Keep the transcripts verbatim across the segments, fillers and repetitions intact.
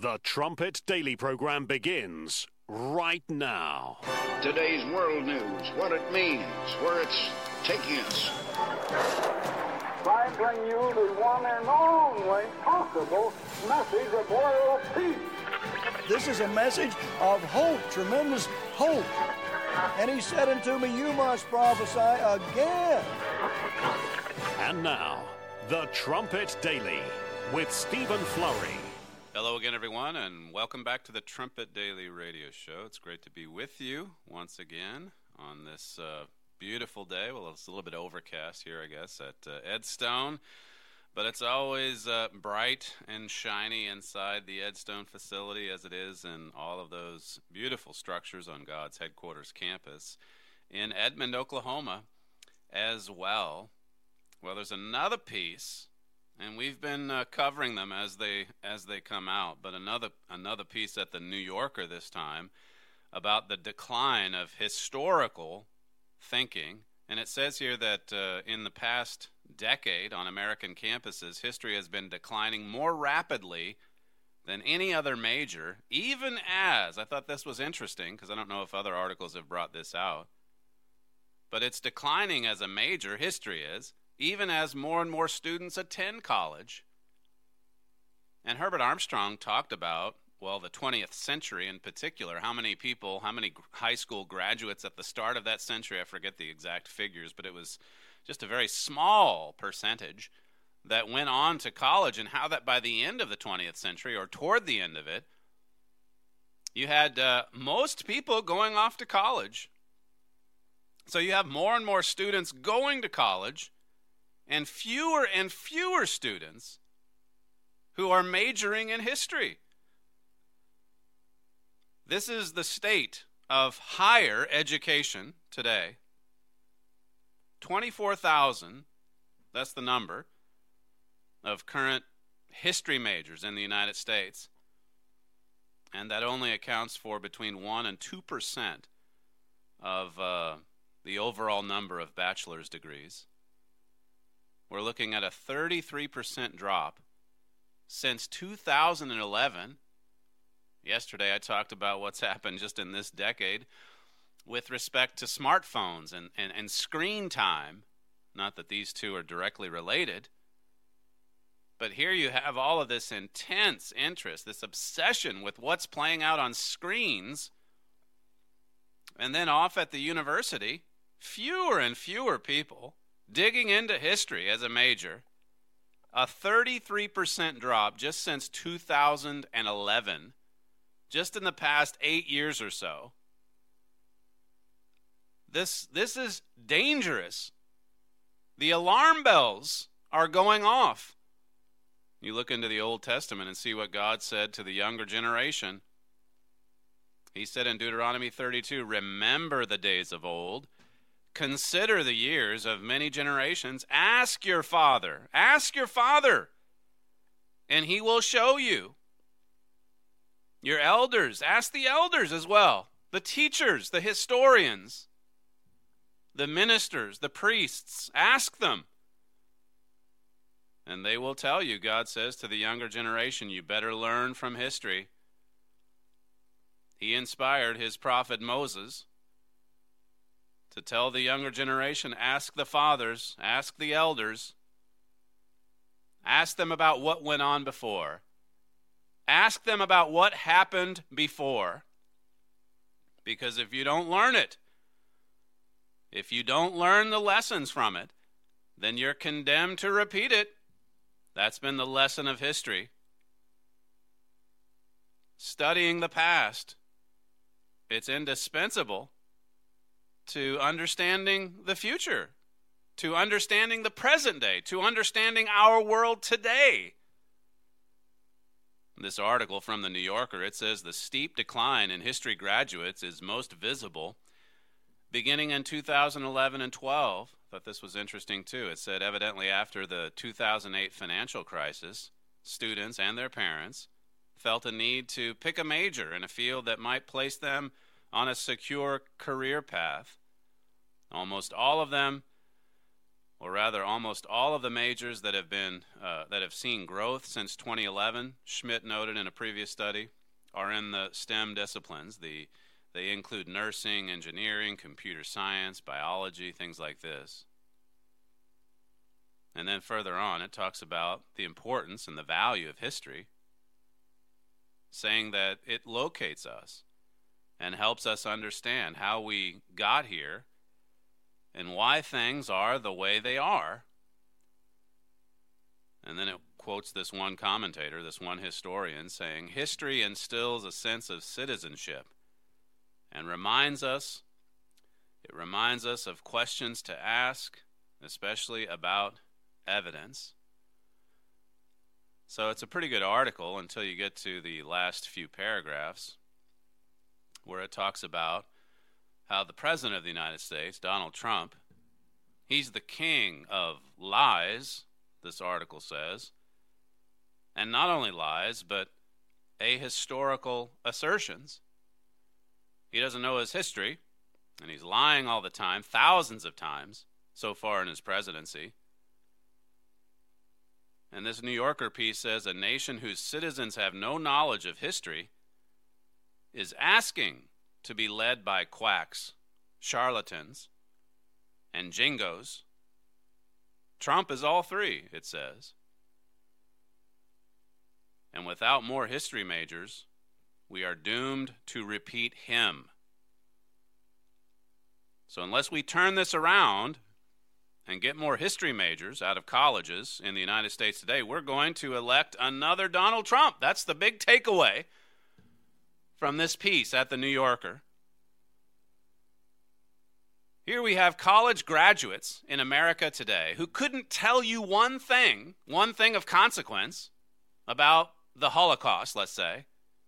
The Trumpet Daily program begins right now. Today's world news, what it means, where it's taking us. I bring you the one and only possible message of world peace. This is a message of hope, tremendous hope. And he said unto me, you must prophesy again. And now, The Trumpet Daily with Stephen Flurry. Hello again, everyone, and welcome back to the Trumpet Daily Radio Show. It's great to be with you once again on this uh, beautiful day. Well, it's a little bit overcast here, I guess, at uh, Edstone, but it's always uh, bright and shiny inside the Edstone facility, as it is in all of those beautiful structures on God's headquarters campus in Edmond, Oklahoma, as well. Well, there's another piece. And we've been uh, covering them as they as they come out. But another another piece at the New Yorker this time about the decline of historical thinking. And it says here that uh, in the past decade on American campuses, history has been declining more rapidly than any other major, even as, I thought this was interesting because I don't know if other articles have brought this out, but it's declining as a major, history is, even as more and more students attend college. And Herbert Armstrong talked about, well, the twentieth century in particular, how many people, how many high school graduates at the start of that century, I forget the exact figures, but it was just a very small percentage that went on to college, and how that by the end of the twentieth century, or toward the end of it, you had uh, most people going off to college. So you have more and more students going to college, and fewer and fewer students who are majoring in history. This is the state of higher education today. twenty-four thousand, that's the number, of current history majors in the United States. And that only accounts for between one and two percent of uh, the overall number of bachelor's degrees. We're looking at a thirty-three percent drop since two thousand eleven. Yesterday I talked about what's happened just in this decade with respect to smartphones and, and, and screen time. Not that these two are directly related, but here you have all of this intense interest, this obsession with what's playing out on screens. And then off at the university, fewer and fewer people digging into history as a major. A thirty-three percent drop just since two thousand eleven, just in the past eight years or so. This, this is dangerous. The alarm bells are going off. You look into the Old Testament and see what God said to the younger generation. He said in Deuteronomy thirty-two, remember the days of old. Consider the years of many generations. Ask your father. Ask your father, and he will show you. Your elders. Ask the elders as well. The teachers, the historians, the ministers, the priests. Ask them. And they will tell you, God says to the younger generation, you better learn from history. He inspired his prophet Moses to tell the younger generation, ask the fathers, ask the elders, ask them about what went on before. Ask them about what happened before. Because if you don't learn it, if you don't learn the lessons from it, then you're condemned to repeat it. That's been the lesson of history. Studying the past, it's indispensable to understanding the future, to understanding the present day, to understanding our world today. This article from the New Yorker, it says the steep decline in history graduates is most visible beginning in two thousand eleven and twelve. I thought this was interesting too. It said evidently after the two thousand eight financial crisis, students and their parents felt a need to pick a major in a field that might place them on a secure career path. Almost all of them or rather almost all of the majors that have been uh, that have seen growth since twenty eleven, Schmidt noted in a previous study, are in the STEM disciplines. The they include nursing, engineering, computer science, biology, things like this. And then further on, it talks about the importance and the value of history, saying that it locates us and helps us understand how we got here and why things are the way they are. And then it quotes this one commentator, this one historian, saying, history instills a sense of citizenship and reminds us, it reminds us of questions to ask, especially about evidence. So it's a pretty good article until you get to the last few paragraphs, where it talks about how the President of the United States, Donald Trump, he's the king of lies, this article says, and not only lies, but ahistorical assertions. He doesn't know his history, and he's lying all the time, thousands of times so far in his presidency. And this New Yorker piece says a nation whose citizens have no knowledge of history is asking to be led by quacks, charlatans, and jingos. Trump is all three, it says. And without more history majors, we are doomed to repeat him. So unless we turn this around and get more history majors out of colleges in the United States today, we're going to elect another Donald Trump. That's the big takeaway from this piece at the New Yorker. Here we have college graduates in America today who couldn't tell you one thing, one thing of consequence about the Holocaust, let's say.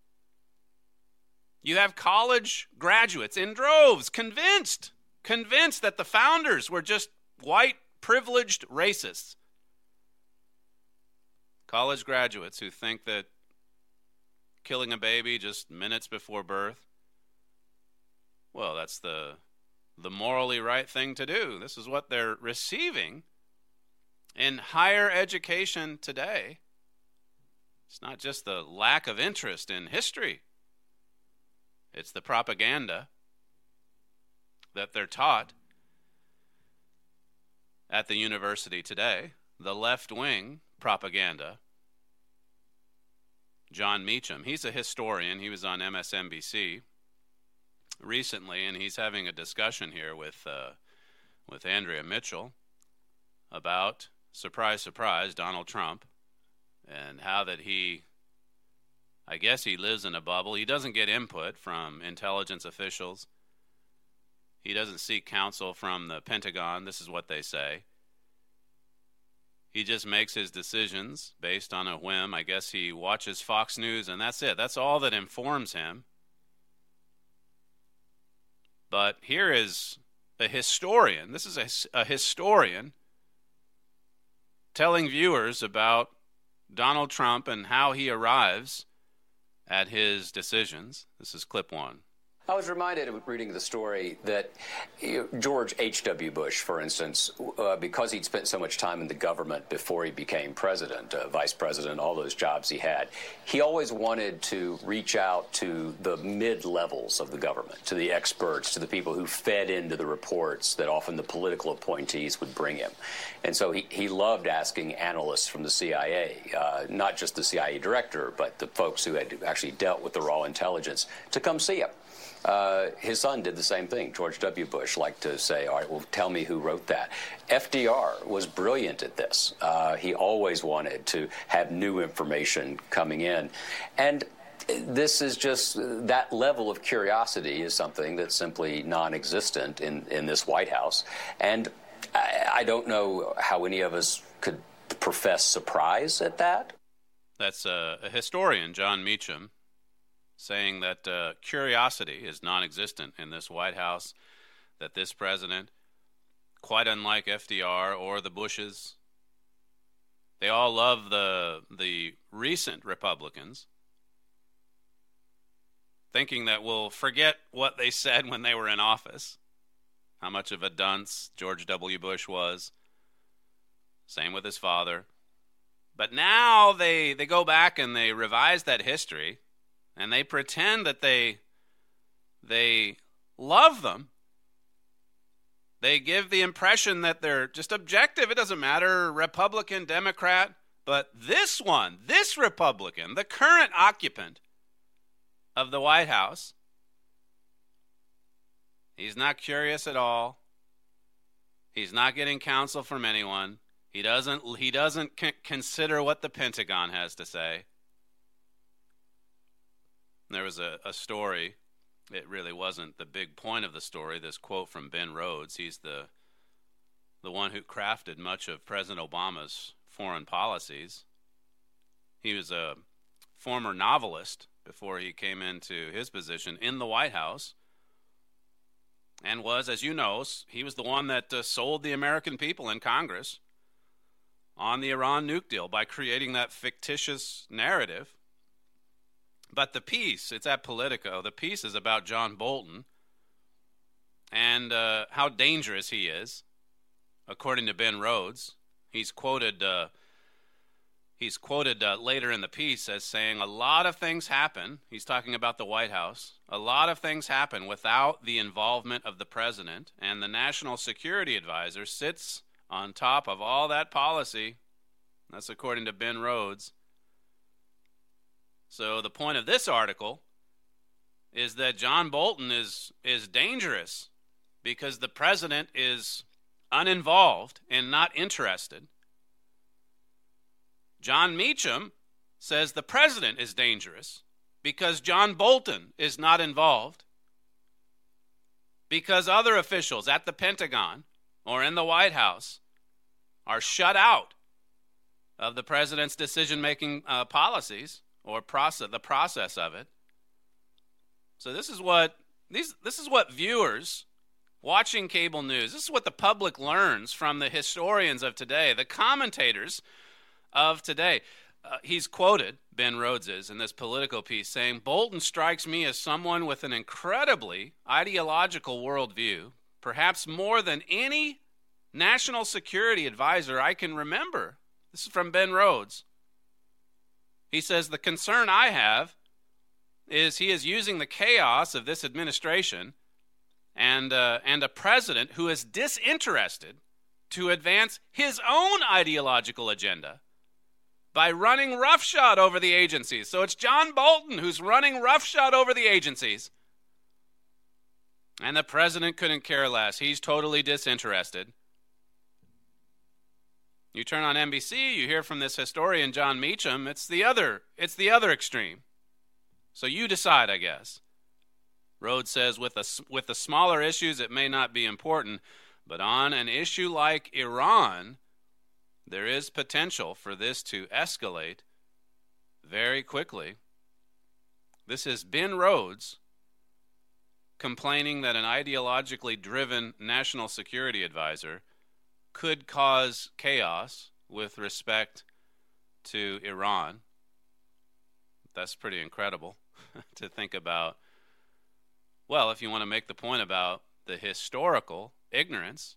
You have college graduates in droves convinced, convinced that the founders were just white, privileged racists. College graduates who think that killing a baby just minutes before birth, well, that's the the morally right thing to do. This is what they're receiving in higher education today. It's not just the lack of interest in history. It's the propaganda that they're taught at the university today, the left-wing propaganda. John Meacham, he's a historian. He was on M S N B C recently, and he's having a discussion here with uh, with Andrea Mitchell about, surprise, surprise, Donald Trump, and how that he, I guess he lives in a bubble. He doesn't get input from intelligence officials. He doesn't seek counsel from the Pentagon. This is what they say. He just makes his decisions based on a whim. I guess he watches Fox News, and that's it. That's all that informs him. But here is a historian. This is a, a historian telling viewers about Donald Trump and how he arrives at his decisions. This is clip one. I was reminded of reading the story that George H W. Bush, for instance, uh, because he'd spent so much time in the government before he became president, uh, vice president, all those jobs he had, he always wanted to reach out to the mid-levels of the government, to the experts, to the people who fed into the reports that often the political appointees would bring him. And so he, he loved asking analysts from the C I A, uh, not just the C I A director, but the folks who had actually dealt with the raw intelligence, to come see him. Uh, his son did the same thing. George W. Bush liked to say, all right, well, tell me who wrote that. F D R was brilliant at this. Uh, he always wanted to have new information coming in. And this is just, that level of curiosity is something that's simply non-existent in, in this White House. And I, I don't know how any of us could profess surprise at that. That's a, a historian, John Meacham, saying that uh, curiosity is non-existent in this White House, that this president, quite unlike F D R or the Bushes, they all love the the recent Republicans, thinking that we'll forget what they said when they were in office, how much of a dunce George W. Bush was, Same with his father. But now they, they go back and they revise that history, and they pretend that they, they love them. They give the impression that they're just objective. It doesn't matter, Republican, Democrat. But this one, this Republican, the current occupant of the White House, he's not curious at all. He's not getting counsel from anyone. He doesn't, he doesn't c- consider what the Pentagon has to say. There was a, a story. It really wasn't the big point of the story. This quote from Ben Rhodes. He's the the one who crafted much of President Obama's foreign policies. He was a former novelist before he came into his position in the White House, and was, as you know, he was the one that uh, sold the American people in Congress on the Iran nuke deal by creating that fictitious narrative. But the piece, it's at Politico, the piece is about John Bolton and uh, how dangerous he is, according to Ben Rhodes. He's quoted uh, he's quoted uh, later in the piece as saying a lot of things happen. He's talking about the White House. A lot of things happen without the involvement of the president, and the National Security Advisor sits on top of all that policy. That's according to Ben Rhodes. So the point of this article is that John Bolton is is dangerous because the president is uninvolved and not interested. John Meacham says the president is dangerous because John Bolton is not involved, because other officials at the Pentagon or in the White House are shut out of the president's decision-making uh, policies or process, the process of it. So this is what these this is what viewers watching cable news, this is what the public learns from the historians of today, the commentators of today. Uh, he's quoted, Ben Rhodes is, in this Politico piece, saying, Bolton strikes me as someone with an incredibly ideological worldview, perhaps more than any national security advisor I can remember. This is from Ben Rhodes. He says, the concern I have is he is using the chaos of this administration and uh, and a president who is disinterested to advance his own ideological agenda by running roughshod over the agencies. So it's John Bolton who's running roughshod over the agencies. And the president couldn't care less. He's totally disinterested. You turn on N B C, you hear from this historian, John Meacham. It's the other, it's the other extreme. So you decide, I guess. Rhodes says, with the, with the smaller issues, it may not be important, but on an issue like Iran, there is potential for this to escalate very quickly. This is Ben Rhodes complaining that an ideologically driven national security advisor could cause chaos with respect to Iran. That's pretty incredible to think about. Well, if you want to make the point about the historical ignorance,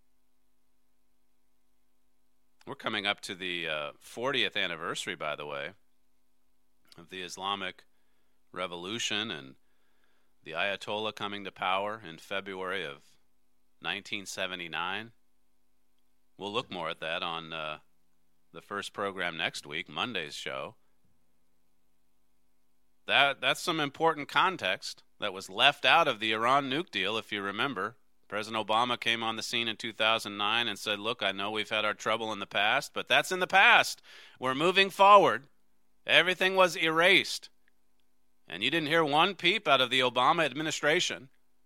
we're coming up to the uh, fortieth anniversary, by the way, of the Islamic Revolution and the Ayatollah coming to power in February of nineteen seventy-nine. We'll look more at that on uh, the first program next week, Monday's show. That that's some important context that was left out of the Iran nuke deal, if you remember. President Obama came on the scene in two thousand nine and said, look, I know we've had our trouble in the past, but that's in the past. We're moving forward. Everything was erased. And you didn't hear one peep out of the Obama administration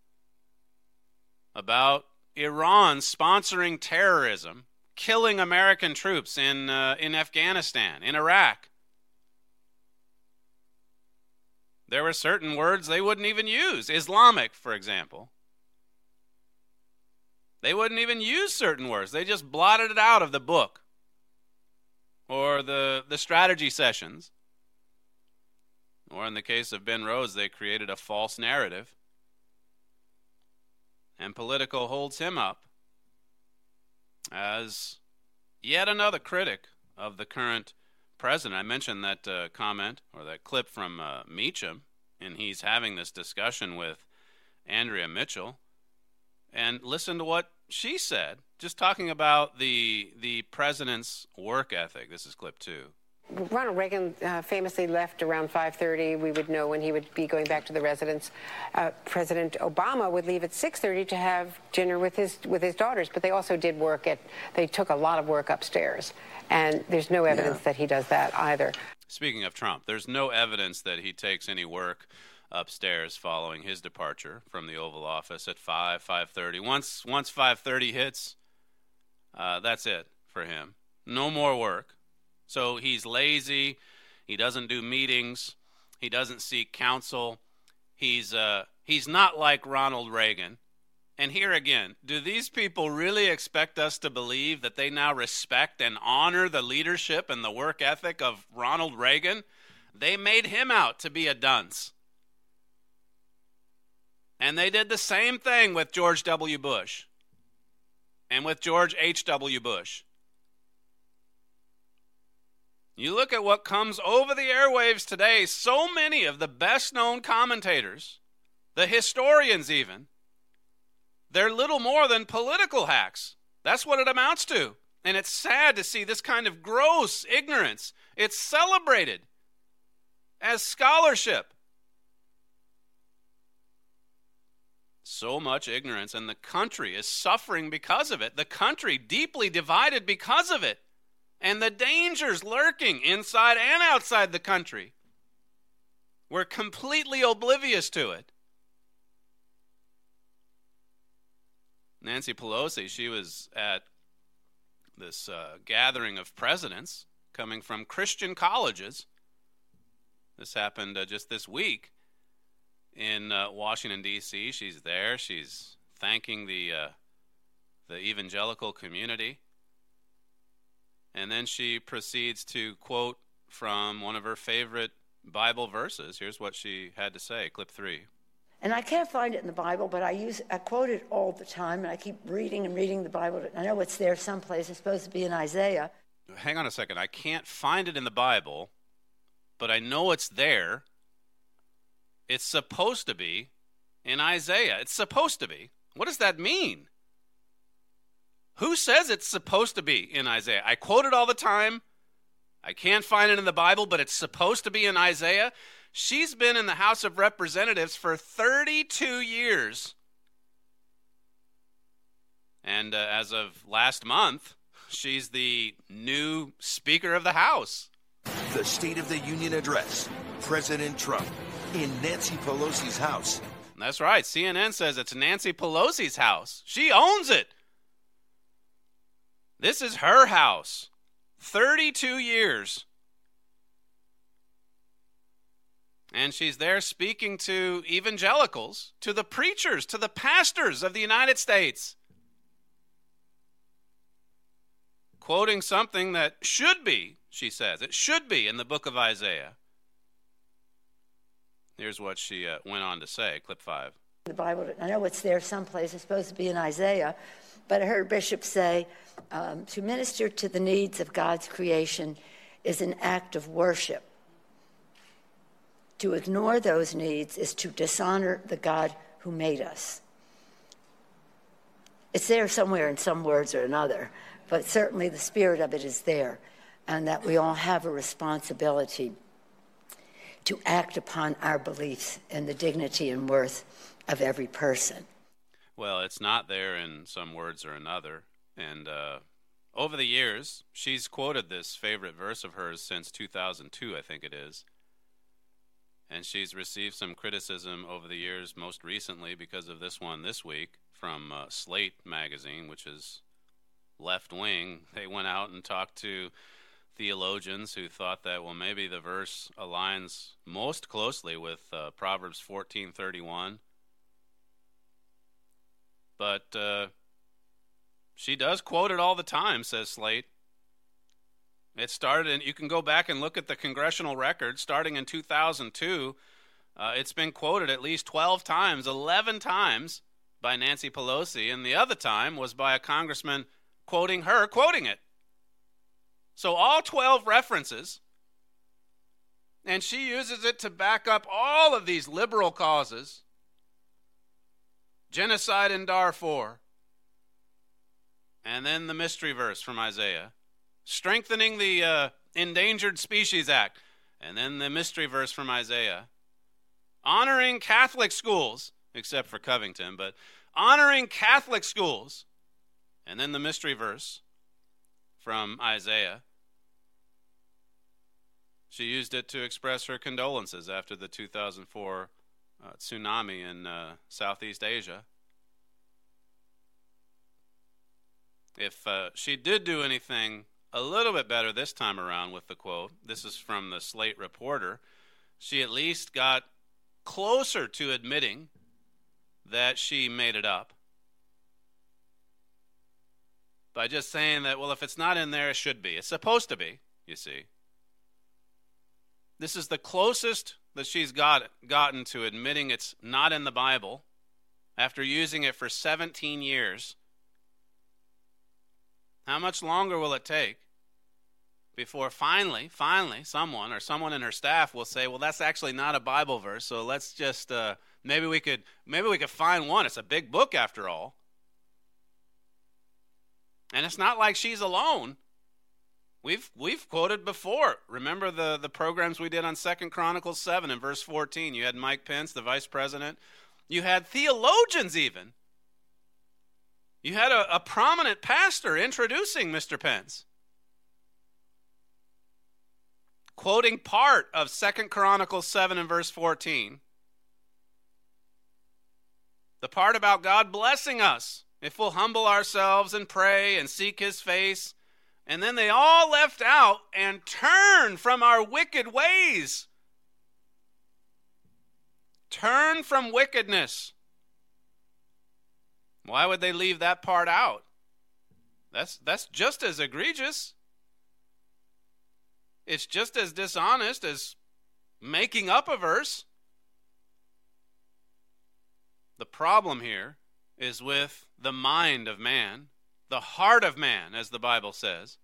about Iran sponsoring terrorism, killing American troops in uh, in Afghanistan, in Iraq. There were certain words they wouldn't even use. Islamic, for example. They wouldn't even use certain words. They just blotted it out of the book or the, the strategy sessions. Or in the case of Ben Rhodes, they created a false narrative. And Politico holds him up as, yet another critic of the current president. I mentioned that uh, comment or that clip from uh, Meacham, and he's having this discussion with Andrea Mitchell. And listen to what she said, just talking about the the president's work ethic. This is clip two. Ronald Reagan uh, famously left around five thirty. We would know when he would be going back to the residence. Uh, President Obama would leave at six thirty to have dinner with his with his daughters, but they also did work at, they took a lot of work upstairs. And there's no evidence yeah. that he does that either. Speaking of Trump, there's no evidence that he takes any work upstairs following his departure from the Oval Office at five, five thirty. Once, once five thirty hits, uh, that's it for him. No more work. So he's lazy. He doesn't do meetings. He doesn't seek counsel. He's uh, he's not like Ronald Reagan. And here again, do these people really expect us to believe that they now respect and honor the leadership and the work ethic of Ronald Reagan? They made him out to be a dunce. And they did the same thing with George W. Bush and with George H W. Bush. You look at what comes over the airwaves today, so many of the best-known commentators, the historians even, they're little more than political hacks. That's what it amounts to. And it's sad to see this kind of gross ignorance. It's celebrated as scholarship. So much ignorance, and the country is suffering because of it. The country deeply divided because of it. And the dangers lurking inside and outside the country. We're completely oblivious to it. Nancy Pelosi, she was at this uh, gathering of presidents coming from Christian colleges. This happened uh, just this week in uh, Washington, D C She's there. She's thanking the uh, the evangelical community. And then she proceeds to quote from one of her favorite Bible verses. Here's what she had to say, clip three. And I can't find it in the Bible, but I use I quote it all the time, and I keep reading and reading the Bible. I know it's there someplace. It's supposed to be in Isaiah. Hang on a second. I can't find it in the Bible, but I know it's there. It's supposed to be in Isaiah. It's supposed to be. What does that mean? Who says it's supposed to be in Isaiah? I quote it all the time. I can't find it in the Bible, but it's supposed to be in Isaiah. She's been in the House of Representatives for thirty-two years. And uh, as of last month, she's the new Speaker of the House. The State of the Union Address. President Trump in Nancy Pelosi's house. That's right. C N N says it's Nancy Pelosi's house. She owns it. This is her house. thirty-two years. And she's there speaking to evangelicals, to the preachers, to the pastors of the United States. Quoting something that should be, she says, it should be in the book of Isaiah. Here's what she uh, went on to say, clip five. The Bible, I know it's there someplace. It's supposed to be in Isaiah. But I heard Bishop say, um, to minister to the needs of God's creation is an act of worship. To ignore those needs is to dishonor the God who made us. It's there somewhere in some words or another, but certainly the spirit of it is there, and that we all have a responsibility to act upon our beliefs in the dignity and worth of every person. Well, it's not there in some words or another. And uh, over the years, she's quoted this favorite verse of hers since two thousand two, I think it is. And she's received some criticism over the years, most recently because of this one this week from uh, Slate magazine, which is left-wing. They went out and talked to theologians who thought that, well, maybe the verse aligns most closely with uh, Proverbs fourteen thirty-one. But uh, she does quote it all the time, says Slate. It started, and you can go back and look at the congressional record, starting in two thousand two. Uh, it's been quoted at least twelve times, eleven times by Nancy Pelosi, and the other time was by a congressman quoting her, quoting it. So all twelve references, and she uses it to back up all of these liberal causes. Genocide in Darfur. And then the mystery verse from Isaiah. Strengthening the uh, Endangered Species Act. And then the mystery verse from Isaiah. Honoring Catholic schools, except for Covington, but honoring Catholic schools. And then the mystery verse from Isaiah. She used it to express her condolences after the two thousand four uh, tsunami in uh, Southeast Asia. If uh, she did do anything a little bit better this time around with the quote, this is from the Slate Reporter, she at least got closer to admitting that she made it up by just saying that, well, if it's not in there, it should be. It's supposed to be, you see. This is the closest that she's got gotten to admitting it's not in the Bible after using it for seventeen years. How much longer will it take before finally, finally, someone or someone in her staff will say, well, that's actually not a Bible verse, so let's just, uh, maybe we could, maybe we could find one. It's a big book after all. And it's not like she's alone. We've we've quoted before. Remember the, the programs we did on Second Chronicles seven and verse fourteen. You had Mike Pence, the vice president. You had theologians even. You had a, a prominent pastor introducing Mister Pence, quoting part of Second Chronicles seven and verse fourteen. The part about God blessing us if we'll humble ourselves and pray and seek his face. And then they all left out and turned from our wicked ways. Turn from wickedness. Why would they leave that part out? That's, that's just as egregious. It's just as dishonest as making up a verse. The problem here is with the mind of man, the heart of man, as the Bible says.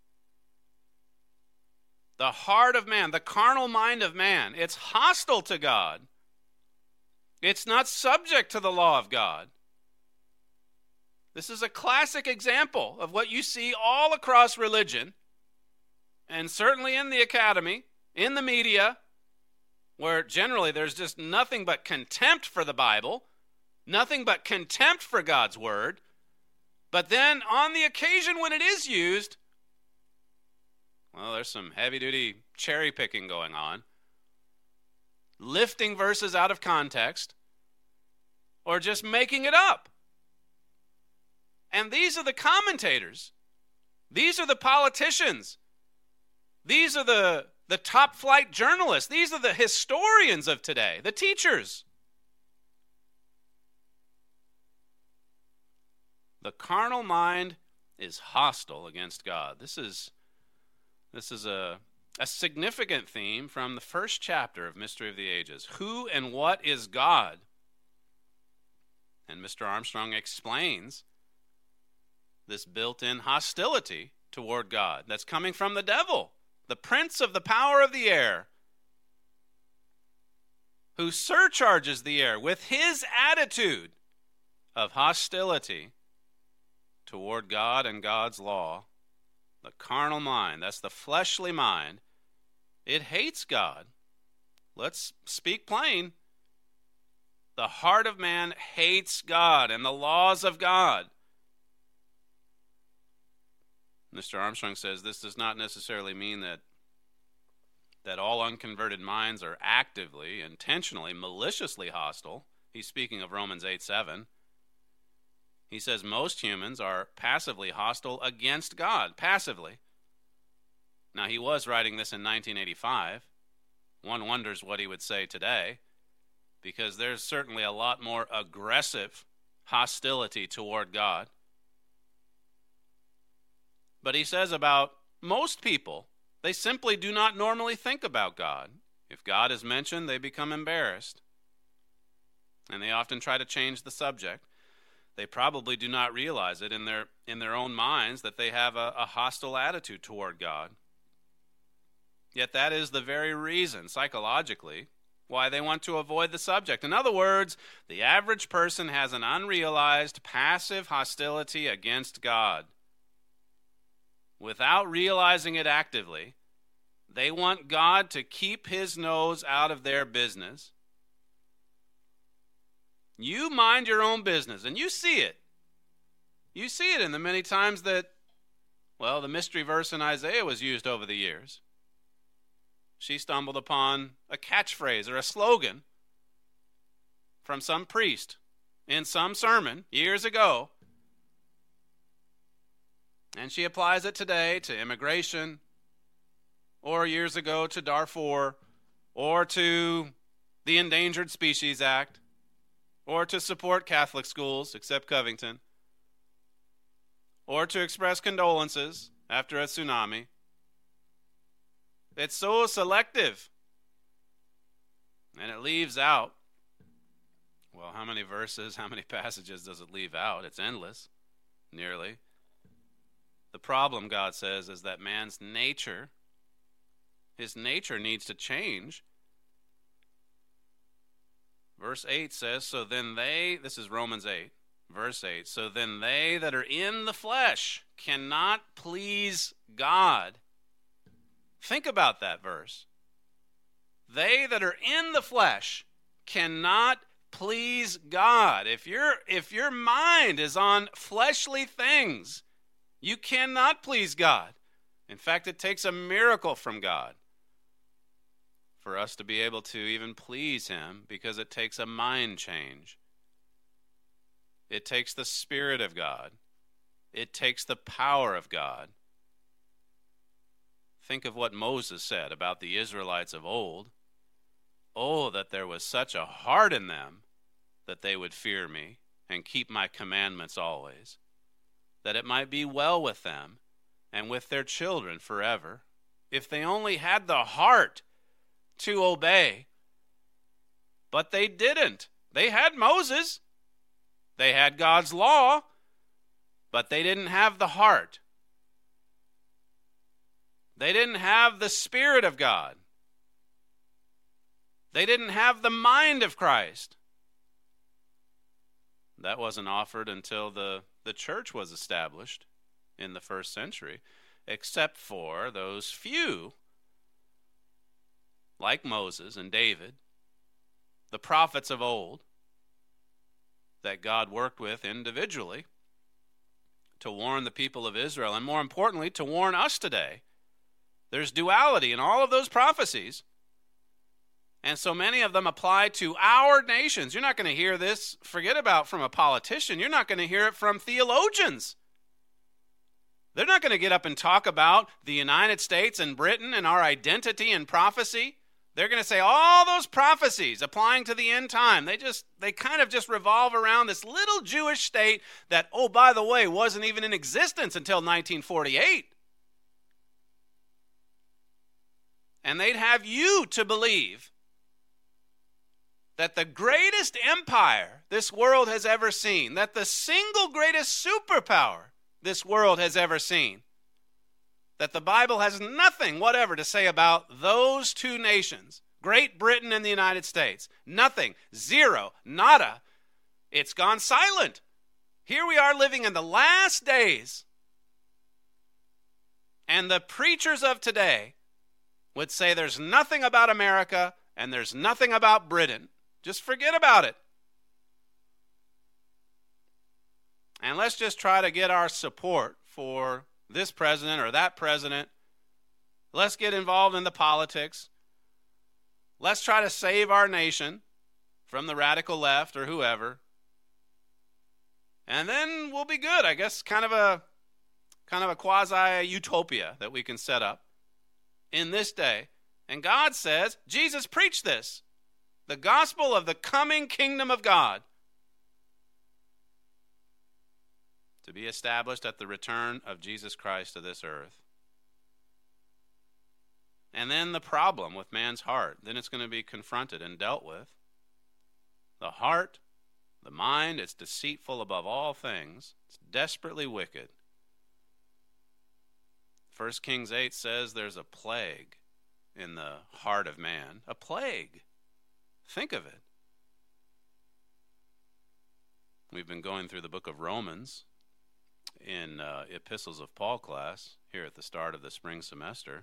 The heart of man, the carnal mind of man, it's hostile to God. It's not subject to the law of God. This is a classic example of what you see all across religion, and certainly in the academy, in the media, where generally there's just nothing but contempt for the Bible, nothing but contempt for God's word. But then on the occasion when it is used, well, there's some heavy-duty cherry-picking going on, lifting verses out of context, or just making it up. And these are the commentators. These are the politicians. These are the, the top-flight journalists. These are the historians of today, the teachers. The carnal mind is hostile against God. This is, this is a, a significant theme from the first chapter of Mystery of the Ages. Who and what is God? And Mister Armstrong explains this built-in hostility toward God that's coming from the devil, the prince of the power of the air, who surcharges the air with his attitude of hostility toward God and God's law. The carnal mind, that's the fleshly mind, it hates God. Let's speak plain. The heart of man hates God and the laws of God. Mister Armstrong says this does not necessarily mean that that all unconverted minds are actively, intentionally, maliciously hostile. He's speaking of Romans eight seven. He says most humans are passively hostile against God, passively. Now, he was writing this in nineteen eighty-five. One wonders what he would say today, because there's certainly a lot more aggressive hostility toward God. But he says about most people, they simply do not normally think about God. If God is mentioned, they become embarrassed. And they often try to change the subject. They probably do not realize it in their in their own minds that they have a, a hostile attitude toward God. Yet that is the very reason, psychologically, why they want to avoid the subject. In other words, the average person has an unrealized, passive hostility against God. Without realizing it actively, they want God to keep his nose out of their business. You mind your own business, and you see it. You see it in the many times that, well, the mystery verse in Isaiah was used over the years. She stumbled upon a catchphrase or a slogan from some priest in some sermon years ago, and she applies it today to immigration, or years ago to Darfur, or to the Endangered Species Act, or to support Catholic schools, except Covington, or to express condolences after a tsunami. It's so selective. And it leaves out, well, how many verses, how many passages does it leave out? It's endless, nearly. The problem, God says, is that man's nature, his nature needs to change. Verse eight says, so then they, this is Romans eight, verse eight, so then they that are in the flesh cannot please God. Think about that verse. They that are in the flesh cannot please God. If your if your mind is on fleshly things, you cannot please God. In fact, it takes a miracle from God for us to be able to even please him, because it takes a mind change. It takes the Spirit of God. It takes the power of God. Think of what Moses said about the Israelites of old. Oh, that there was such a heart in them that they would fear me and keep my commandments always, that it might be well with them and with their children forever. If they only had the heart to obey. But they didn't. They had Moses. They had God's law, but they didn't have the heart. They didn't have the Spirit of God. They didn't have the mind of Christ. That wasn't offered until the, the church was established in the first century, except for those few, like Moses and David, the prophets of old, that God worked with individually to warn the people of Israel, and more importantly, to warn us today. There's duality in all of those prophecies, and so many of them apply to our nations. You're not going to hear this, forget about from a politician. You're not going to hear it from theologians. They're not going to get up and talk about the United States and Britain and our identity and prophecy. They're going to say all those prophecies applying to the end time, they just they kind of just revolve around this little Jewish state that, oh, by the way, wasn't even in existence until nineteen forty-eight. And they'd have you to believe that the greatest empire this world has ever seen, that the single greatest superpower this world has ever seen, that the Bible has nothing whatever to say about those two nations, Great Britain and the United States. Nothing. Zero. Nada. It's gone silent. Here we are living in the last days. And the preachers of today would say there's nothing about America and there's nothing about Britain. Just forget about it. And let's just try to get our support for this president or that president. Let's get involved in the politics. Let's try to save our nation from the radical left or whoever. And then we'll be good. I guess kind of a kind of a quasi-utopia that we can set up in this day. And God says, Jesus preached this, the gospel of the coming kingdom of God, to be established at the return of Jesus Christ to this earth. And then the problem with man's heart, then it's going to be confronted and dealt with. The heart, The mind is deceitful above all things. It's desperately wicked. First Kings eight says there's a plague in the heart of man. A plague. Think of it. We've been going through the book of Romans in uh, Epistles of Paul class here at the start of the spring semester.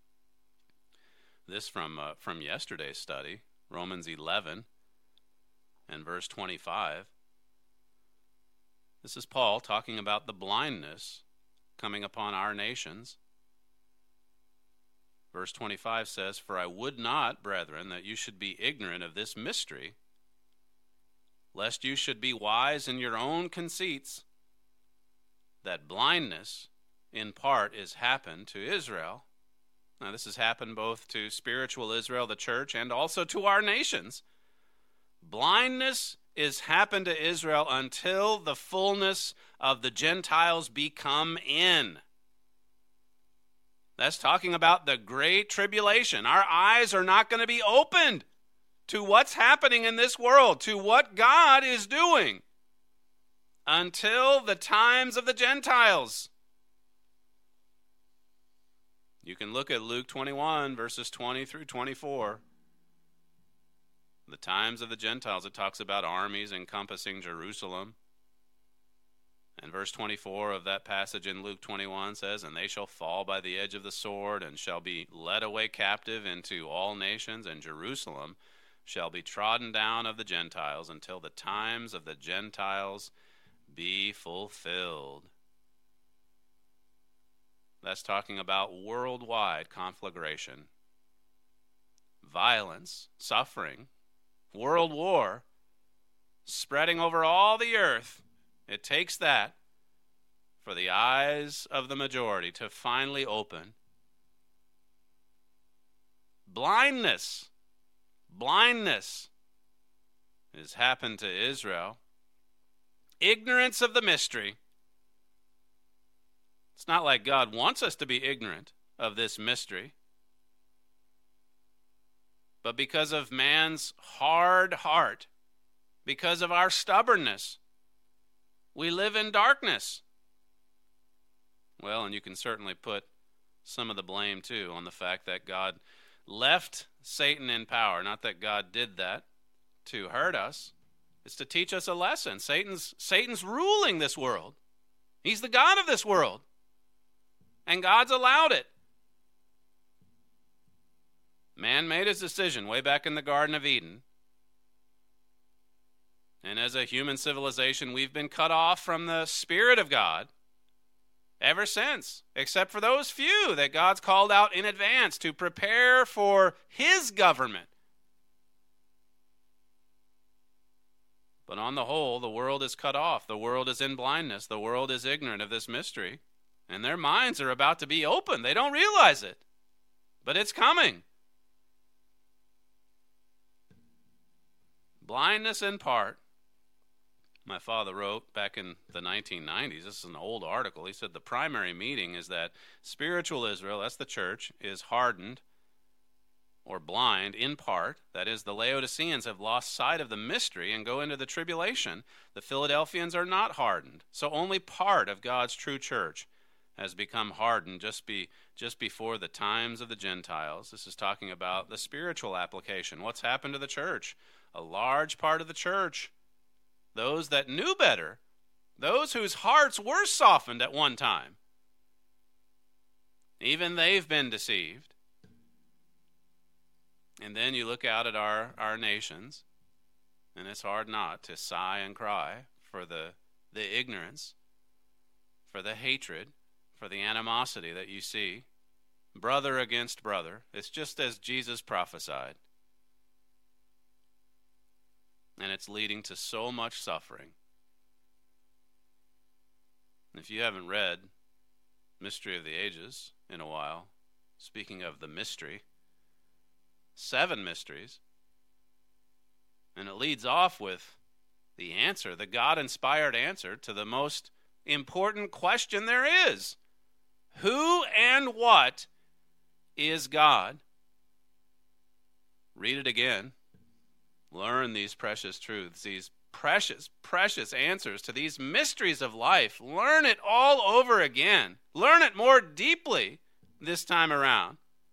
This from uh, from yesterday's study, Romans eleven and verse twenty-five. This is Paul talking about the blindness coming upon our nations. Verse twenty-five says, "For I would not, brethren, that you should be ignorant of this mystery, lest you should be wise in your own conceits, that blindness in part is happened to Israel." Now this has happened both to spiritual Israel, the church, and also to our nations. Blindness is happened to Israel until the fullness of the Gentiles be come in. That's talking about the great tribulation. Our eyes are not going to be opened to what's happening in this world, to what God is doing, until the times of the Gentiles. You can look at Luke twenty-one, verses twenty through twenty-four. The times of the Gentiles, it talks about armies encompassing Jerusalem. And verse twenty-four of that passage in Luke twenty-one says, "And they shall fall by the edge of the sword, and shall be led away captive into all nations, and Jerusalem shall be trodden down of the Gentiles until the times of the Gentiles be fulfilled." That's talking about worldwide conflagration, violence, suffering, world war, spreading over all the earth. It takes that for the eyes of the majority to finally open. Blindness, blindness has happened to Israel. Ignorance of the mystery. It's not like God wants us to be ignorant of this mystery. But because of man's hard heart, because of our stubbornness, we live in darkness. Well, and you can certainly put some of the blame, too, on the fact that God left Satan in power. Not that God did that to hurt us. It's to teach us a lesson. Satan's, Satan's ruling this world. He's the God of this world. And God's allowed it. Man made his decision way back in the Garden of Eden. And as a human civilization, we've been cut off from the Spirit of God ever since, except for those few that God's called out in advance to prepare for his government. But on the whole, the world is cut off. The world is in blindness. The world is ignorant of this mystery. And their minds are about to be opened. They don't realize it. But it's coming. Blindness in part. My father wrote back in the nineteen nineties, this is an old article, he said the primary meaning is that spiritual Israel, that's the church, is hardened or blind in part. That is, the Laodiceans have lost sight of the mystery and go into the tribulation. The Philadelphians are not hardened. So only part of God's true church has become hardened just be just before the times of the Gentiles. This is talking about the spiritual application. What's happened to the church? A large part of the church, those that knew better, those whose hearts were softened at one time, even they've been deceived. And then you look out at our, our nations, and it's hard not to sigh and cry for the, the ignorance, for the hatred, for the animosity that you see, brother against brother. It's just as Jesus prophesied. And it's leading to so much suffering. If you haven't read Mystery of the Ages in a while, speaking of the mystery, seven mysteries, and it leads off with the answer, the God-inspired answer to the most important question there is. Who and what is God? Read it again. Learn these precious truths, these precious, precious answers to these mysteries of life. Learn it all over again. Learn it more deeply this time around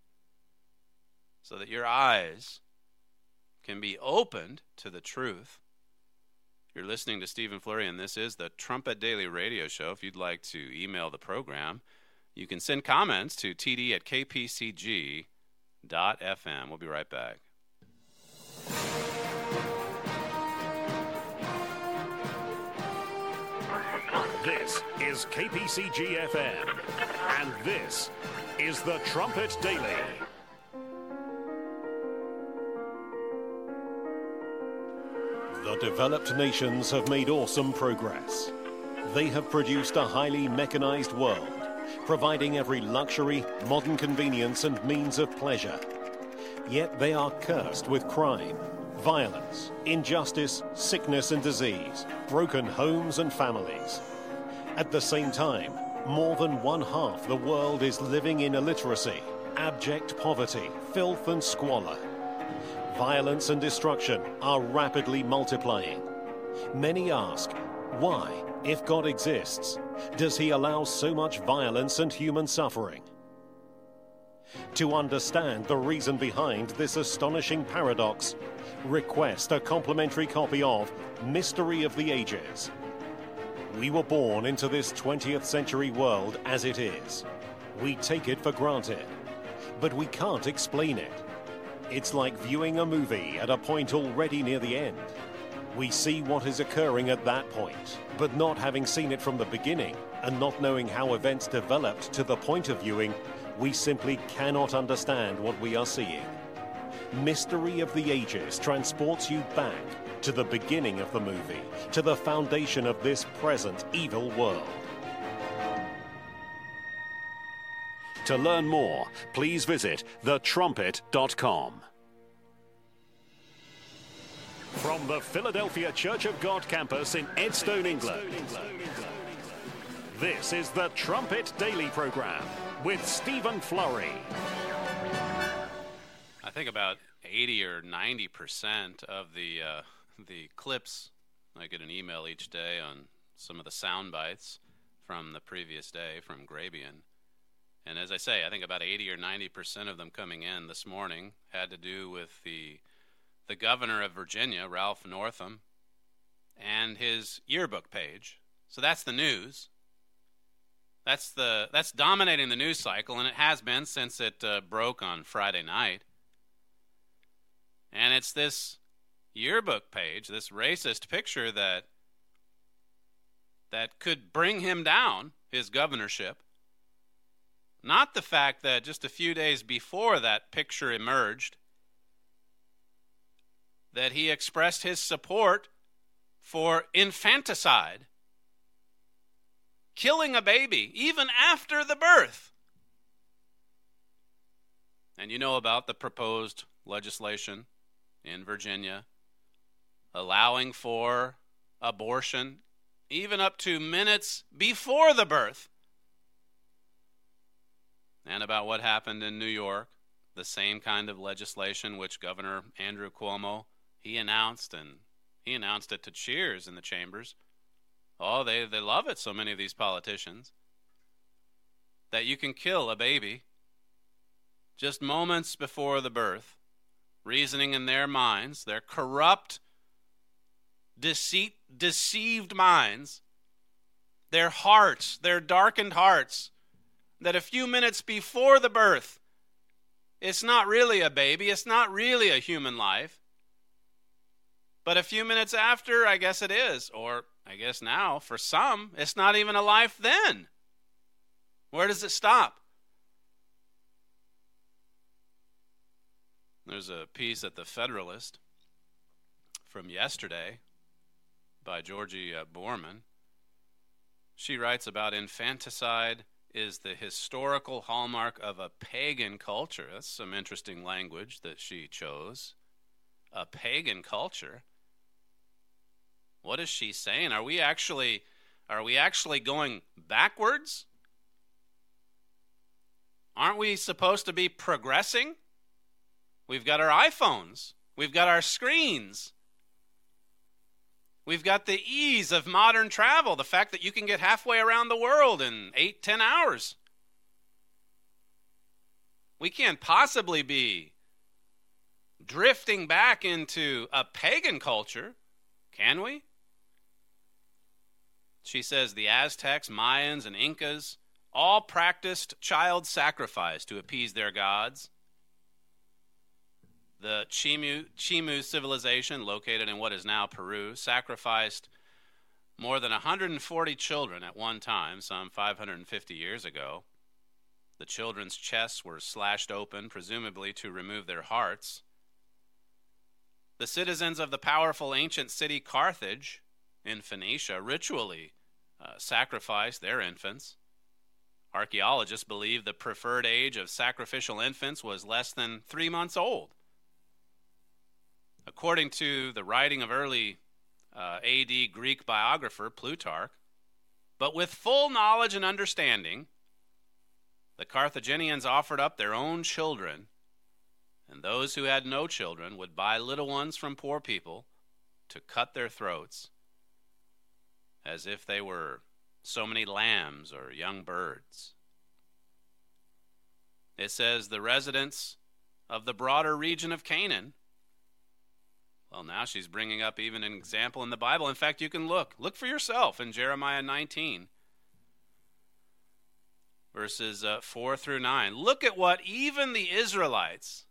so that your eyes can be opened to the truth. You're listening to Stephen Flurry, and this is the Trumpet Daily Radio Show. If you'd like to email the program, you can send comments to t d at k p c g dot f m. We'll be right back. This is K P C G F M, and this is the Trumpet Daily. The developed nations have made awesome progress. They have produced a highly mechanized world, providing every luxury, modern convenience, and means of pleasure. Yet they are cursed with crime, violence, injustice, sickness and disease, broken homes and families. At the same time, more than one half the world is living in illiteracy, abject poverty, filth and squalor. Violence and destruction are rapidly multiplying. Many ask, why, if God exists, does he allow so much violence and human suffering? To understand the reason behind this astonishing paradox, request a complimentary copy of Mystery of the Ages. We were born into this twentieth century world as it is. We take it for granted, but we can't explain it. It's like viewing a movie at a point already near the end. We see what is occurring at that point, but not having seen it from the beginning and not knowing how events developed to the point of viewing, we simply cannot understand what we are seeing. Mystery of the Ages transports you back to the beginning of the movie, to the foundation of this present evil world. To learn more, please visit the trumpet dot com. From the Philadelphia Church of God campus in Edstone, England, this is the Trumpet Daily Program with Stephen Flurry. I think about eighty or ninety percent of the uh, the clips, I get an email each day on some of the sound bites from the previous day from Grabian. And as I say, I think about eighty or ninety percent of them coming in this morning had to do with the the governor of Virginia, Ralph Northam, and his yearbook page. So that's the news. That's the that's dominating the news cycle, and it has been since it uh, broke on Friday night. And it's this yearbook page, this racist picture that that could bring him down, his governorship. Not the fact that just a few days before that picture emerged, that he expressed his support for infanticide, killing a baby even after the birth. And you know about the proposed legislation in Virginia allowing for abortion even up to minutes before the birth. And about what happened in New York, the same kind of legislation which Governor Andrew Cuomo, he announced, and he announced it to cheers in the chambers. Oh, they, they love it, so many of these politicians, that you can kill a baby just moments before the birth, reasoning in their minds, their corrupt, deceit, deceived minds, their hearts, their darkened hearts, that a few minutes before the birth, it's not really a baby, it's not really a human life. But a few minutes after, I guess it is. Or I guess now, for some, it's not even a life then. Where does it stop? There's a piece at the Federalist from yesterday by Georgie uh, Borman. She writes about infanticide is the historical hallmark of a pagan culture. That's some interesting language that she chose. A pagan culture. What is she saying? Are we actually are we actually going backwards? Aren't we supposed to be progressing? We've got our iPhones. We've got our screens. We've got the ease of modern travel, the fact that you can get halfway around the world in eight, ten hours. We can't possibly be drifting back into a pagan culture, can we? She says the Aztecs, Mayans, and Incas all practiced child sacrifice to appease their gods. The Chimu, Chimu civilization, located in what is now Peru, sacrificed more than one hundred forty children at one time, some five hundred fifty years ago. The children's chests were slashed open, presumably to remove their hearts. The citizens of the powerful ancient city Carthage in Phoenicia ritually uh, sacrificed their infants. Archaeologists believe the preferred age of sacrificial infants was less than three months old. According to the writing of early uh, A D Greek biographer Plutarch, but with full knowledge and understanding, the Carthaginians offered up their own children, and those who had no children would buy little ones from poor people to cut their throats as if they were so many lambs or young birds. It says the residents of the broader region of Canaan. Well, now she's bringing up even an example in the Bible. In fact, you can look. Look for yourself in Jeremiah nineteen, verses uh, four through nine. Look at what even the Israelites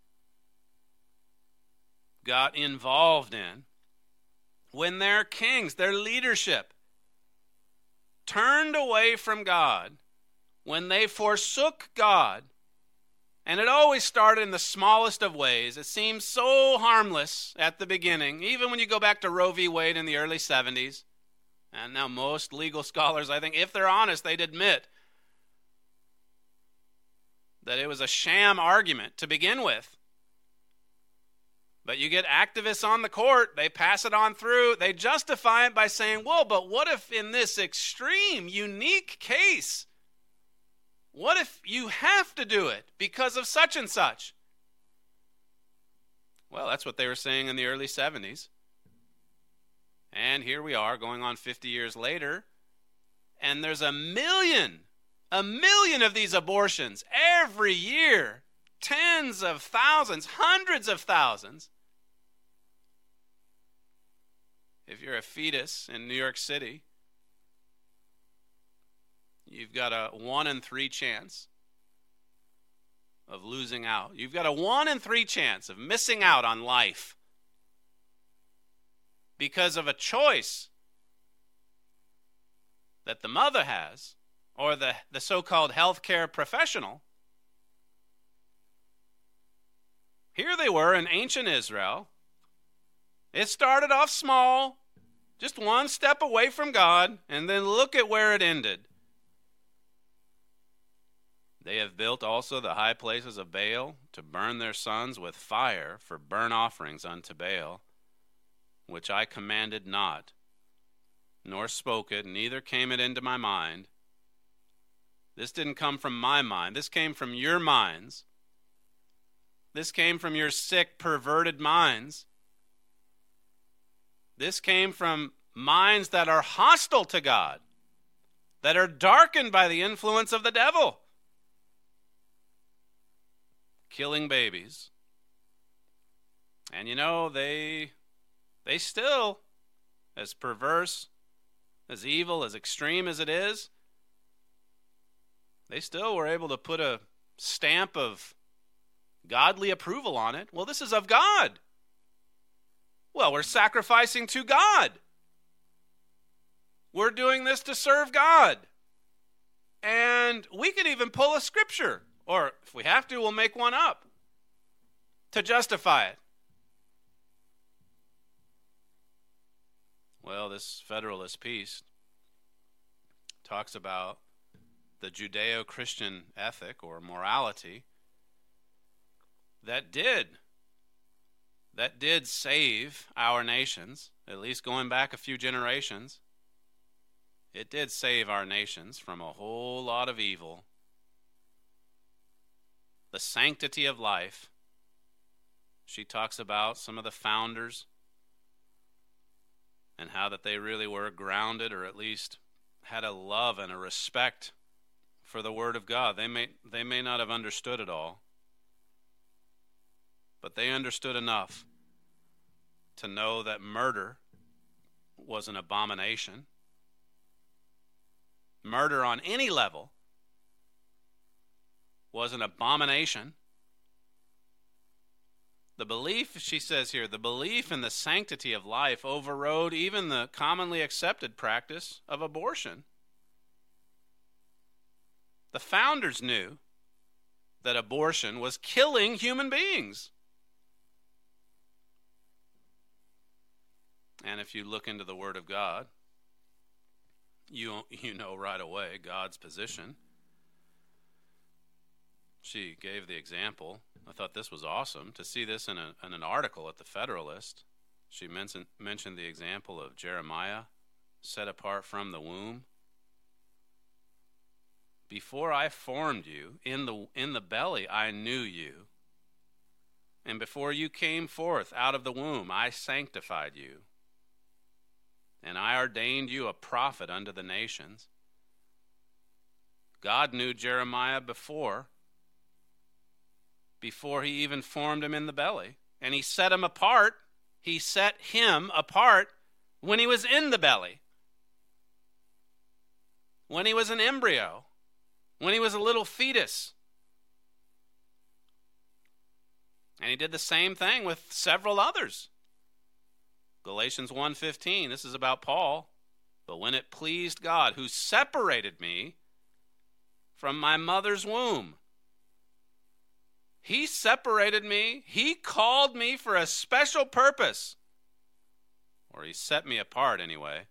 got involved in when their kings, their leadership, turned away from God, when they forsook God. And it always started in the smallest of ways. It seems so harmless at the beginning, even when you go back to Roe v. Wade in the early seventies. And now most legal scholars, I think, if they're honest, they'd admit that it was a sham argument to begin with. But you get activists on the court, they pass it on through, they justify it by saying, well, but what if in this extreme, unique case, what if you have to do it because of such and such? Well, that's what they were saying in the early seventies. And here we are going on fifty years later, and there's a million, a million of these abortions every year. Tens of thousands, hundreds of thousands. If you're a fetus in New York City, you've got a one in three chance of losing out. You've got a one in three chance of missing out on life because of a choice that the mother has, or the, the so-called healthcare professional. Here they were in ancient Israel. It started off small, just one step away from God, and then look at where it ended. They have built also the high places of Baal to burn their sons with fire for burnt offerings unto Baal, which I commanded not, nor spoke it, neither came it into my mind. This didn't come from my mind. This came from your minds. This came from your sick, perverted minds. This came from minds that are hostile to God, that are darkened by the influence of the devil. Killing babies. And you know, they they still, as perverse, as evil, as extreme as it is, they still were able to put a stamp of godly approval on it. Well, this is of God. Well, we're sacrificing to God. We're doing this to serve God. And we could even pull a scripture, or if we have to, we'll make one up to justify it. Well, this Federalist piece talks about the Judeo-Christian ethic or morality that did that did save our nations, at least going back a few generations. It did save our nations from a whole lot of evil. The sanctity of life. She talks about some of the founders and how now that they really were grounded, or at least had a love and a respect for the Word of God. They may, they may not have understood it all, but they understood enough to know that murder was an abomination. Murder on any level was an abomination. The belief, she says here, the belief in the sanctity of life overrode even the commonly accepted practice of abortion. The founders knew that abortion was killing human beings. And if you look into the Word of God, you, you know right away God's position. She gave the example. I thought this was awesome to see this in, a, in an article at the Federalist. She mentioned, mentioned the example of Jeremiah, set apart from the womb. Before I formed you in the in the belly, I knew you. And before you came forth out of the womb, I sanctified you. And I ordained you a prophet unto the nations. God knew Jeremiah before, before he even formed him in the belly. And he set him apart. He set him apart when he was in the belly, when he was an embryo, when he was a little fetus. And he did the same thing with several others. Galatians one fifteen, this is about Paul. But when it pleased God, who separated me from my mother's womb. He separated me. He called me for a special purpose. Or he set me apart anyway.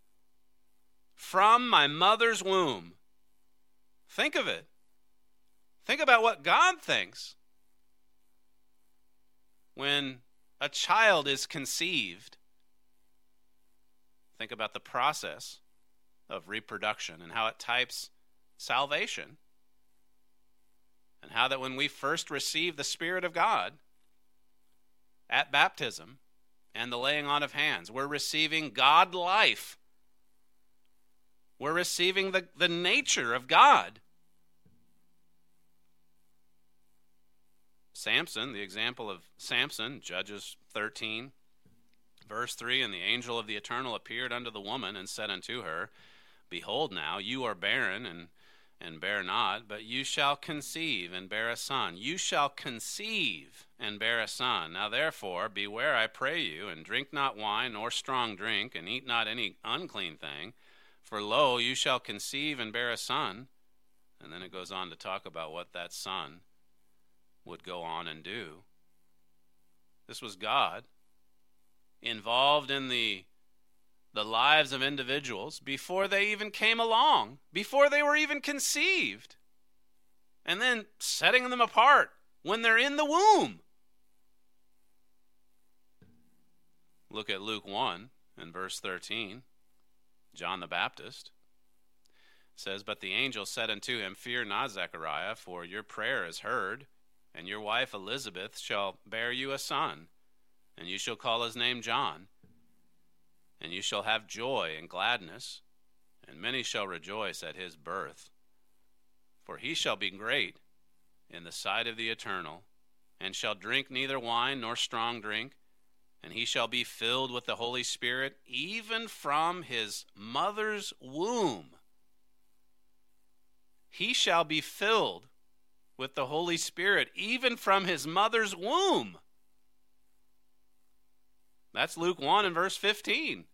From my mother's womb. Think of it. Think about what God thinks when a child is conceived. Think about the process of reproduction and how it types salvation. And how that when we first receive the Spirit of God at baptism and the laying on of hands, we're receiving God life. We're receiving the, the nature of God. Samson, the example of Samson, Judges thirteen, verse three, and the angel of the Eternal appeared unto the woman and said unto her, Behold now, you are barren and, and bear not, but you shall conceive and bear a son. You shall conceive and bear a son. Now therefore, beware, I pray you, and drink not wine nor strong drink, and eat not any unclean thing. For lo, you shall conceive and bear a son. And then it goes on to talk about what that son would go on and do. This was God involved in the, the lives of individuals before they even came along, before they were even conceived, and then setting them apart when they're in the womb. Look at Luke one and verse thirteen. John the Baptist says, But the angel said unto him, Fear not, Zechariah, for your prayer is heard, and your wife Elizabeth shall bear you a son, and you shall call his name John. And you shall have joy and gladness, and many shall rejoice at his birth. For he shall be great in the sight of the Eternal, and shall drink neither wine nor strong drink, and he shall be filled with the Holy Spirit, even from his mother's womb. He shall be filled with the Holy Spirit, even from his mother's womb. That's Luke one and verse fifteen.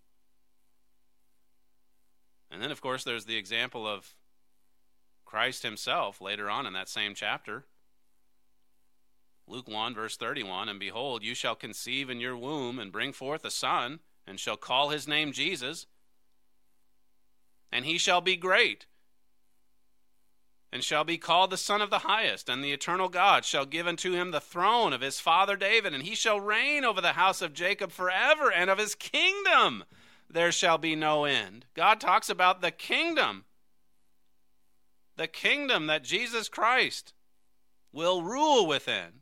And then, of course, there's the example of Christ himself later on in that same chapter. Luke one, verse thirty-one, And behold, you shall conceive in your womb and bring forth a son, and shall call his name Jesus. And he shall be great, and shall be called the Son of the Highest. And the eternal God shall give unto him the throne of his father David, and he shall reign over the house of Jacob forever, and of his kingdom there shall be no end. God talks about the kingdom. The kingdom that Jesus Christ will rule within.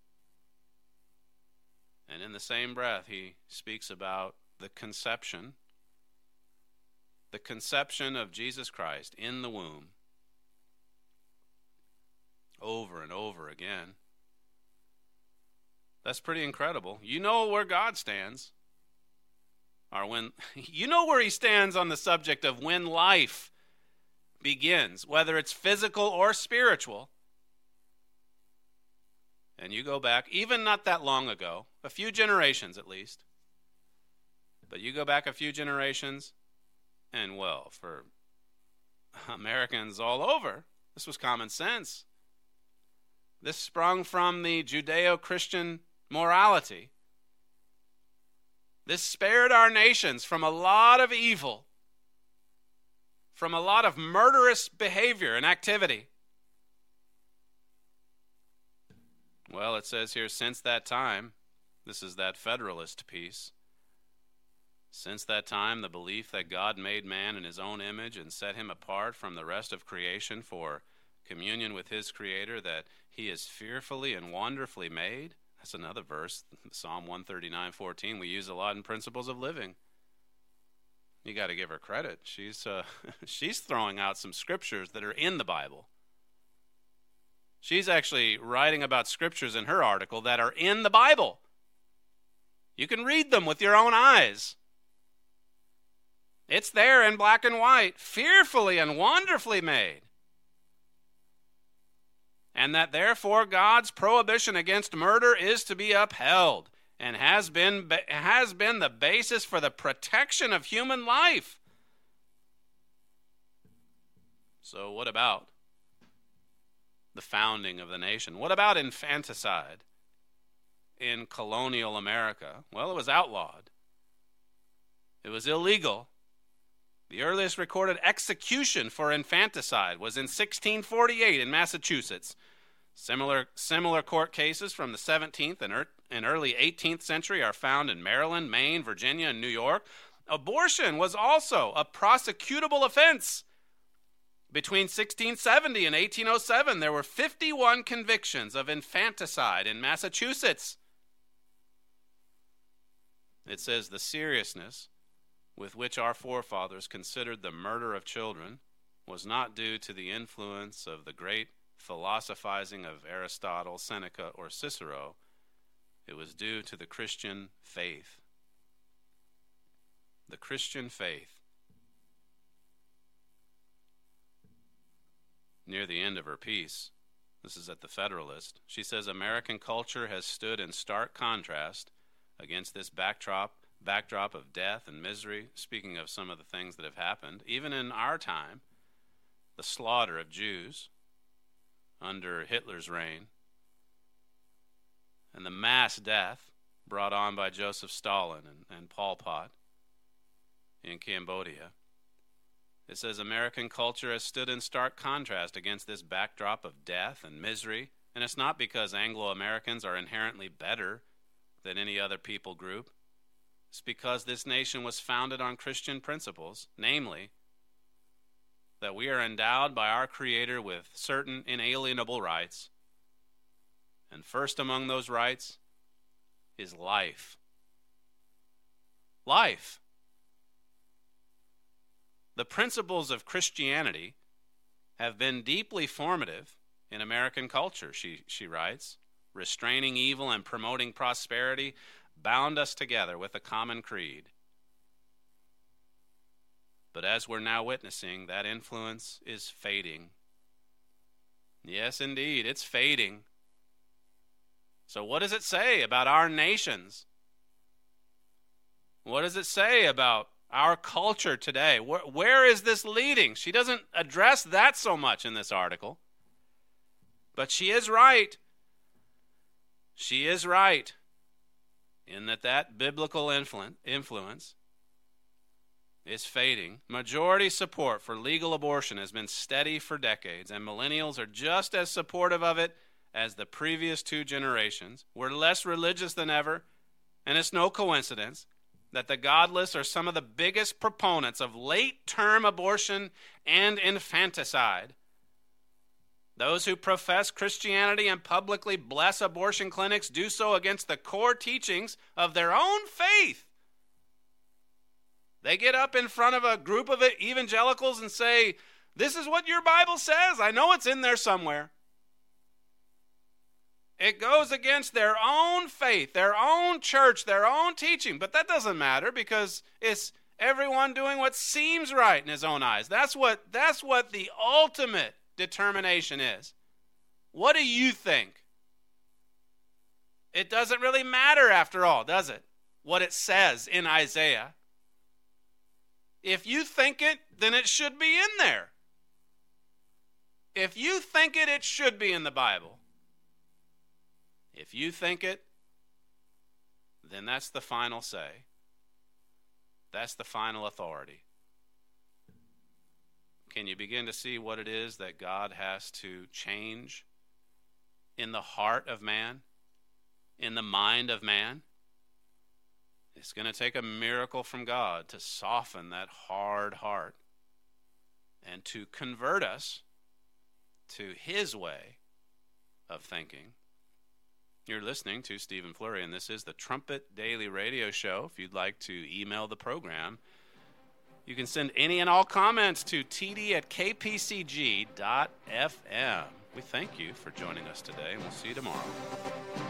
And in the same breath, he speaks about the conception the conception of Jesus Christ in the womb over and over again. That's pretty incredible. You know where God stands. Or when you know where he stands on the subject of when life begins, whether it's physical or spiritual. And you go back, even not that long ago, a few generations at least, but you go back a few generations, and well, for Americans all over, this was common sense. This sprung from the Judeo-Christian morality. This spared our nations from a lot of evil, from a lot of murderous behavior and activity. Well, it says here, since that time, this is that Federalist piece, since that time, the belief that God made man in his own image and set him apart from the rest of creation for communion with his Creator, that he is fearfully and wonderfully made. That's another verse, Psalm one thirty-nine fourteen. We use a lot in Principles of Living. You got to give her credit. She's uh, she's throwing out some scriptures that are in the Bible. She's actually writing about scriptures in her article that are in the Bible. You can read them with your own eyes. It's there in black and white, fearfully and wonderfully made. And that therefore God's prohibition against murder is to be upheld and has been, has been the basis for the protection of human life. So what about the founding of the nation? What about infanticide in colonial America? Well, it was outlawed. It was illegal. The earliest recorded execution for infanticide was in sixteen forty-eight in Massachusetts. Similar, similar court cases from the seventeenth and, er, and early eighteenth century are found in Maryland, Maine, Virginia, and New York. Abortion was also a prosecutable offense. Between sixteen seventy and eighteen oh seven, there were fifty-one convictions of infanticide in Massachusetts. It says the seriousness with which our forefathers considered the murder of children was not due to the influence of the great philosophizing of Aristotle, Seneca, or Cicero. It was due to the Christian faith. The Christian faith. Near the end of her piece, this is at the Federalist, she says American culture has stood in stark contrast against this backdrop backdrop of death and misery. Speaking of some of the things that have happened, even in our time, the slaughter of Jews under Hitler's reign, and the mass death brought on by Joseph Stalin and, and Pol Pot in Cambodia. It says American culture has stood in stark contrast against this backdrop of death and misery, and it's not because Anglo-Americans are inherently better than any other people group. It's because this nation was founded on Christian principles, namely, that we are endowed by our Creator with certain inalienable rights, and first among those rights is life. Life. The principles of Christianity have been deeply formative in American culture, she, she writes. Restraining evil and promoting prosperity bound us together with a common creed. But as we're now witnessing, that influence is fading. Yes, indeed, it's fading. So what does it say about our nations? What does it say about our culture today? Where, where is this leading? She doesn't address that so much in this article. But she is right. She is right in that that biblical influence is fading. Majority support for legal abortion has been steady for decades, and millennials are just as supportive of it as the previous two generations. We're less religious than ever, and it's no coincidence that the godless are some of the biggest proponents of late-term abortion and infanticide. Those who profess Christianity and publicly bless abortion clinics do so against the core teachings of their own faith. They get up in front of a group of evangelicals and say, this is what your Bible says. I know it's in there somewhere. It goes against their own faith, their own church, their own teaching. But that doesn't matter because it's everyone doing what seems right in his own eyes. That's what, that's what the ultimate determination is. What do you think? It doesn't really matter after all, does it? What it says in Isaiah. If you think it, then it should be in there. If you think it, it should be in the Bible. If you think it, then that's the final say. That's the final authority. Can you begin to see what it is that God has to change in the heart of man, in the mind of man? It's going to take a miracle from God to soften that hard heart and to convert us to his way of thinking. You're listening to Stephen Flurry, and this is the Trumpet Daily Radio Show. If you'd like to email the program, you can send any and all comments to t d at k p c g dot f m. We thank you for joining us today, and we'll see you tomorrow.